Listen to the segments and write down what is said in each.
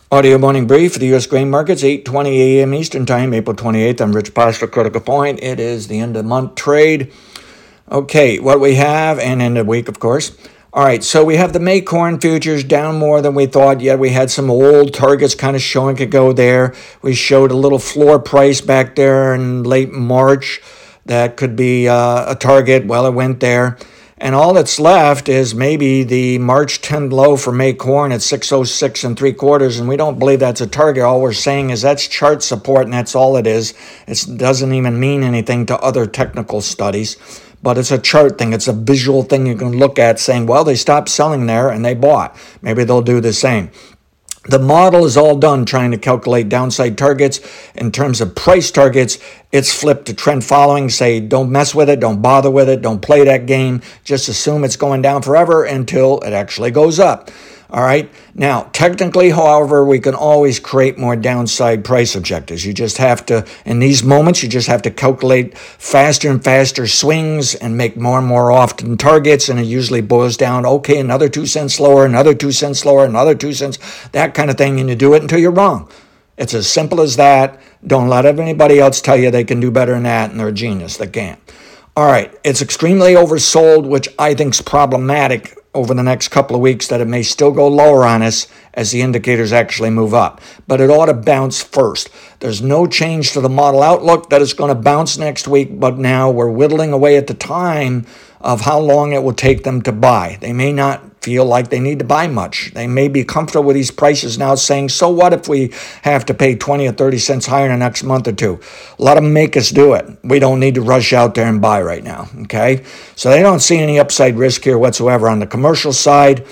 Audio morning brief for the U.S. grain markets, 8:20 a.m. Eastern Time, April 28th. I'm Rich Pastor, Critical Point. It is the end of the month trade. Okay, what we have, and end of the week, of course. All right, so we have the May corn futures down more than we thought, yet we had some old targets kind of showing could go there. We showed a little floor price back there in late March that could be a target. Well, it went there. And all that's left is maybe the March 10th low for May corn at 606 3/4, and we don't believe that's a target. All we're saying is that's chart support, and that's all it is. It doesn't even mean anything to other technical studies, but it's a chart thing. It's a visual thing you can look at saying, well, they stopped selling there and they bought. Maybe they'll do the same. The model is all done trying to calculate downside targets. In terms of price targets, it's flipped to trend following. Say, don't mess with it, don't bother with it, don't play that game. Just assume it's going down forever until it actually goes up. All right. Now, technically, however, we can always create more downside price objectives. You just have to, in these moments, you just have to calculate faster and faster swings and make more and more often targets. And it usually boils down, okay, another 2 cents lower, another 2 cents lower, another 2 cents, that kind of thing. And you do it until you're wrong. It's as simple as that. Don't let anybody else tell you they can do better than that, and they're a genius. They can't. All right. It's extremely oversold, which I think is problematic over the next couple of weeks, that it may still go lower on us as the indicators actually move up. But it ought to bounce first. There's no change to the model outlook that it's going to bounce next week, but now we're whittling away at the time of how long it will take them to buy. They may not feel like they need to buy much. They may be comfortable with these prices now, saying, so what if we have to pay 20 or 30 cents higher in the next month or two? Let them make us do it. We don't need to rush out there and buy right now, okay? So they don't see any upside risk here whatsoever on the commercial side,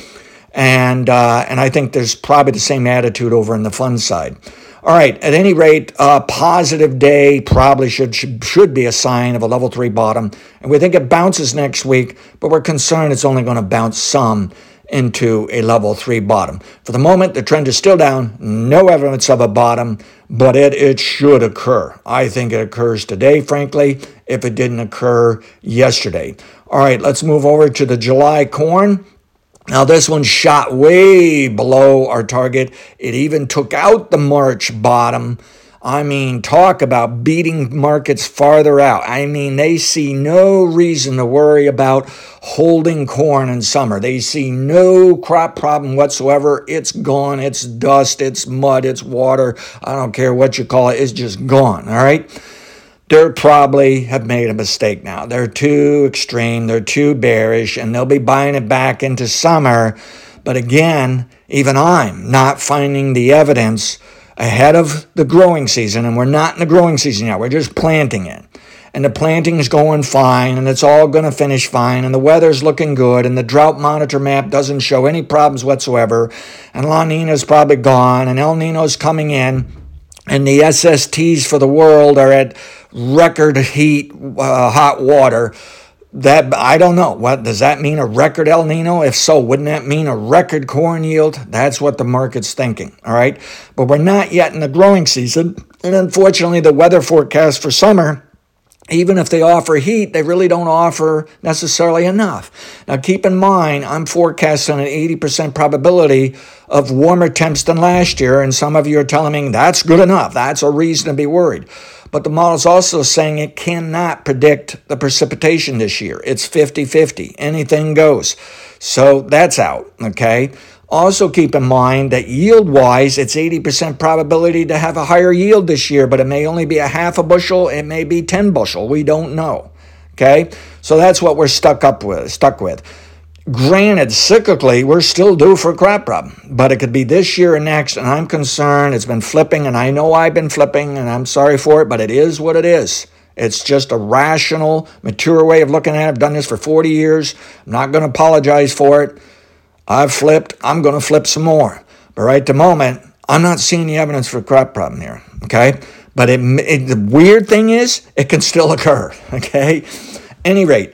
and I think there's probably the same attitude over in the fund side. All right, at any rate, a positive day probably should be a sign of a level 3 bottom. And we think it bounces next week, but we're concerned it's only going to bounce some into a level 3 bottom. For the moment, the trend is still down, no evidence of a bottom, but it should occur. I think it occurs today, frankly, if it didn't occur yesterday. All right, let's move over to the July corn. Now, this one shot way below our target. It even took out the March bottom. I mean, talk about beating markets farther out. I mean, they see no reason to worry about holding corn in summer. They see no crop problem whatsoever. It's gone. It's dust. It's mud. It's water. I don't care what you call it. It's just gone, all right? They probably have made a mistake now. They're too extreme, they're too bearish, and they'll be buying it back into summer. But again, even I'm not finding the evidence ahead of the growing season, and we're not in the growing season yet. We're just planting it. And the planting is going fine, and it's all going to finish fine, and the weather's looking good, and the drought monitor map doesn't show any problems whatsoever, and La Nina's probably gone, and El Nino's coming in, and the SSTs for the world are at record heat, hot water. That, I don't know. What does that mean? A record El Nino? If so, wouldn't that mean a record corn yield? That's what the market's thinking, all right? But we're not yet in the growing season. And unfortunately, the weather forecast for summer, even if they offer heat, they really don't offer necessarily enough. Now, keep in mind, I'm forecasting an 80% probability of warmer temps than last year, and some of you are telling me that's good enough. That's a reason to be worried. But the model's also saying it cannot predict the precipitation this year. It's 50-50. Anything goes. So that's out, okay? Also keep in mind that yield-wise, it's 80% probability to have a higher yield this year, but it may only be a half a bushel. It may be 10 bushel. We don't know, okay? So that's what we're stuck with. Granted, cyclically, we're still due for a crop problem, but it could be this year or next, and I'm concerned. It's been flipping, and I know I've been flipping, and I'm sorry for it, but it is what it is. It's just a rational, mature way of looking at it. I've done this for 40 years. I'm not going to apologize for it. I've flipped. I'm going to flip some more. But right at the moment, I'm not seeing the evidence for a crop problem here, okay? But the weird thing is, it can still occur, okay? Any rate,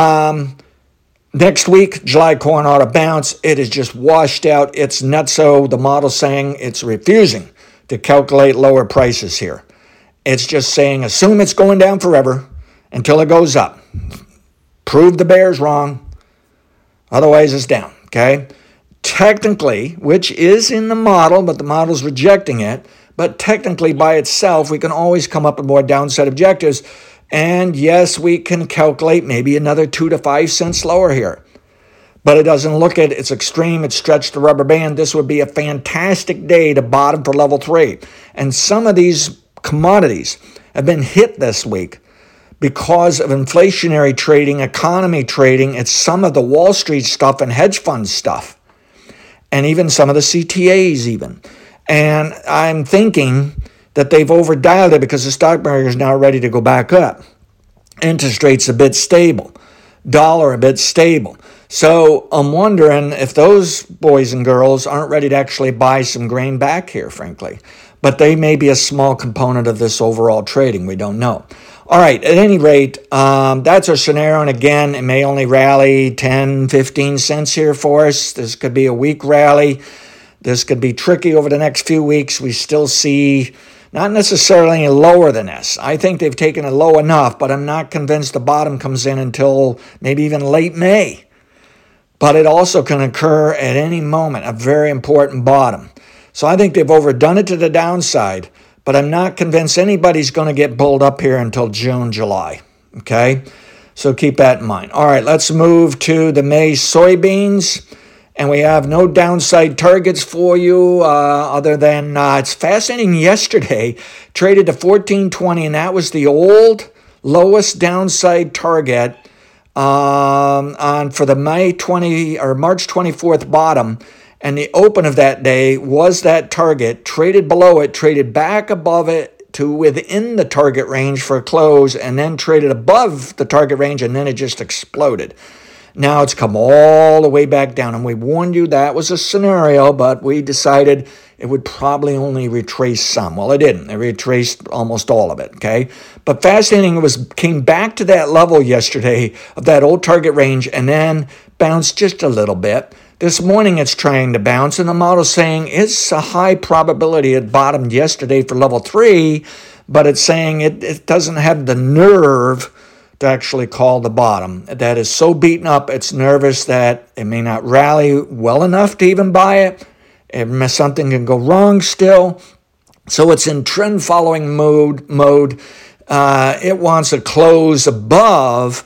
next week, July corn ought to bounce. It is just washed out. It's nutso. The model's saying it's refusing to calculate lower prices here. It's just saying assume it's going down forever until it goes up. Prove the bears wrong. Otherwise, it's down, okay? technically, which is in the model, but the model's rejecting it, but technically by itself, we can always come up with more downside objectives. And yes, we can calculate maybe another 2 to 5 cents lower here. But it doesn't look at it's extreme. It's stretched the rubber band. This would be a fantastic day to bottom for level 3. And some of these commodities have been hit this week because of inflationary trading, economy trading. It's some of the Wall Street stuff and hedge fund stuff, and even some of the CTAs even. And I'm thinking that they've overdialed it because the stock market is now ready to go back up. Interest rates a bit stable. Dollar a bit stable. So I'm wondering if those boys and girls aren't ready to actually buy some grain back here, frankly. But they may be a small component of this overall trading. We don't know. All right, at any rate, that's our scenario. And again, it may only rally 10, 15 cents here for us. This could be a weak rally. This could be tricky over the next few weeks. We still see not necessarily any lower than this. I think they've taken it low enough, but I'm not convinced the bottom comes in until maybe even late May. But it also can occur at any moment, a very important bottom. So I think they've overdone it to the downside, but I'm not convinced anybody's going to get bulled up here until June, July. Okay? So keep that in mind. All right, let's move to the May soybeans. And we have no downside targets for you other than it's fascinating. Yesterday, traded to 14.20, and that was the old lowest downside target for the March 24th bottom. And the open of that day was that target, traded below it, traded back above it to within the target range for a close, and then traded above the target range, and then it just exploded. Now it's come all the way back down, and we warned you that was a scenario, but we decided it would probably only retrace some. Well, it didn't. It retraced almost all of it, okay? But fascinating, it came back to that level yesterday of that old target range and then bounced just a little bit. This morning it's trying to bounce, and the model's saying it's a high probability it bottomed yesterday for level 3, but it's saying it doesn't have the nerve to actually call the bottom. That is so beaten up, it's nervous that it may not rally well enough to even buy it. Something can go wrong still. So it's in trend following mode. It wants to close above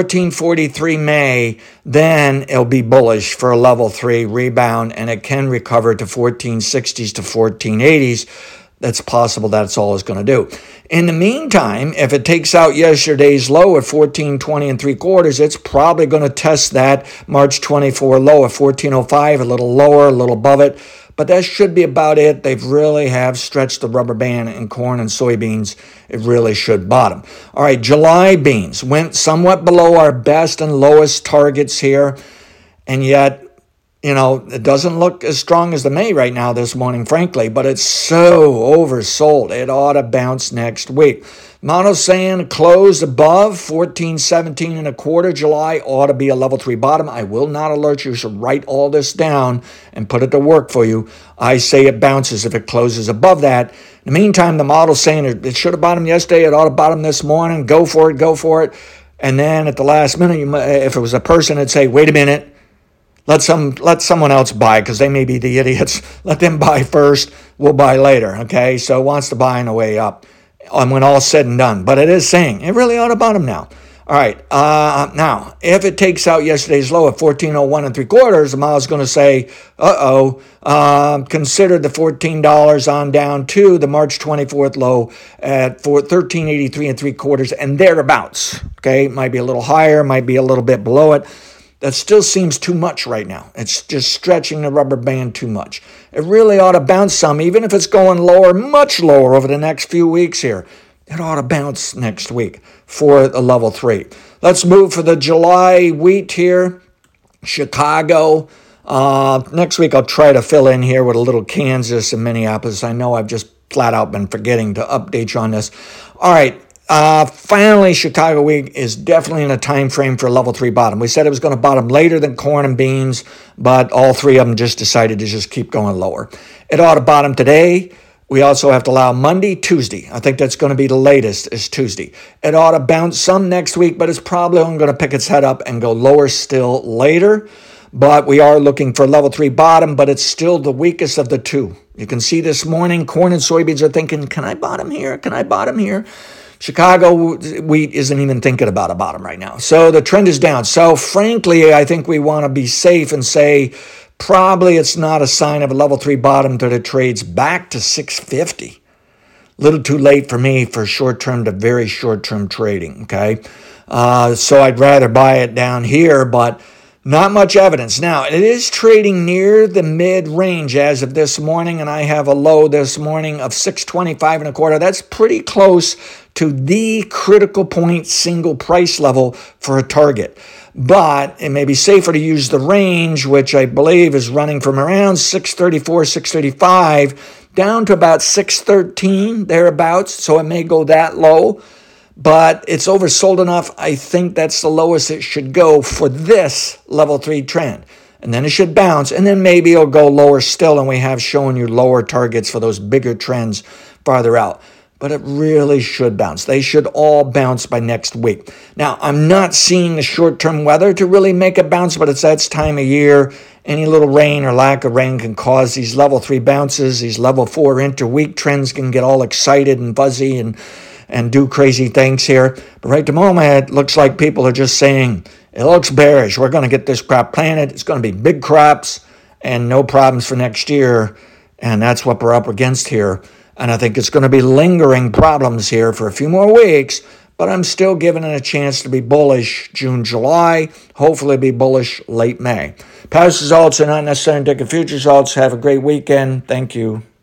1443 May, then it'll be bullish for a level 3 rebound, and it can recover to 1460s to 1480s. That's possible that's all it's going to do. In the meantime, if it takes out yesterday's low at 14.20 3/4, it's probably going to test that March 24 low at 14.05, a little lower, a little above it. But that should be about it. They really have stretched the rubber band in corn and soybeans. It really should bottom. All right, July beans went somewhat below our best and lowest targets here, and yet it doesn't look as strong as the May right now this morning, frankly, but it's so oversold. It ought to bounce next week. Mono saying close above 14.17 1/4. July ought to be a level 3 bottom. I will not alert you. You should write all this down and put it to work for you. I say it bounces if it closes above that. In the meantime, the model's saying it should have bottomed yesterday. It ought to bottom this morning. Go for it. Go for it. And then at the last minute, if it was a person, it'd say, wait a minute. Let someone else buy because they may be the idiots. Let them buy first. We'll buy later, okay? So it wants to buy on the way up when all's said and done. But it is saying it really ought to bottom now. All right. Now, if it takes out yesterday's low at 14.01 3/4, the model's going to say, consider the $14 on down to the March 24th low at 13.83 3/4 and thereabouts. Okay, it might be a little higher, might be a little bit below it. That still seems too much right now. It's just stretching the rubber band too much. It really ought to bounce some, even if it's going lower, much lower over the next few weeks here. It ought to bounce next week for a level 3. Let's move for the July wheat here. Chicago. Next week I'll try to fill in here with a little Kansas and Minneapolis. I know I've just flat out been forgetting to update you on this. All right. Finally, Chicago wheat is definitely in a time frame for a level 3 bottom. We said it was going to bottom later than corn and beans, but all three of them just decided to just keep going lower. It ought to bottom today. We also have to allow Monday, Tuesday. I think that's going to be the latest is Tuesday. It ought to bounce some next week, but it's probably only going to pick its head up and go lower still later. but we are looking for level 3 bottom, but it's still the weakest of the two. You can see this morning, corn and soybeans are thinking, can I bottom here? Can I bottom here? Chicago wheat isn't even thinking about a bottom right now. So the trend is down. So frankly, I think we want to be safe and say probably it's not a sign of a level 3 bottom that it trades back to 650. Little too late for me for short-term to very short-term trading, okay? So I'd rather buy it down here, but not much evidence. Now, it is trading near the mid-range as of this morning, and I have a low this morning of 625 and a quarter. That's pretty close to the critical point single price level for a target. But it may be safer to use the range, which I believe is running from around 634, 635, down to about 613, thereabouts. So it may go that low. But it's oversold enough. I think that's the lowest it should go for this level 3 trend. And then it should bounce, and then maybe it'll go lower still, and we have shown you lower targets for those bigger trends farther out. But it really should bounce. They should all bounce by next week. Now, I'm not seeing the short-term weather to really make a bounce, but it's that time of year. Any little rain or lack of rain can cause these level 3 bounces. These level 4 interweek trends can get all excited and fuzzy and do crazy things here. But right at the moment, it looks like people are just saying, it looks bearish. We're going to get this crop planted. It's going to be big crops and no problems for next year. And that's what we're up against here. And I think it's going to be lingering problems here for a few more weeks. But I'm still giving it a chance to be bullish June, July. Hopefully be bullish late May. Past results are not necessarily indicative of future results. Have a great weekend. Thank you.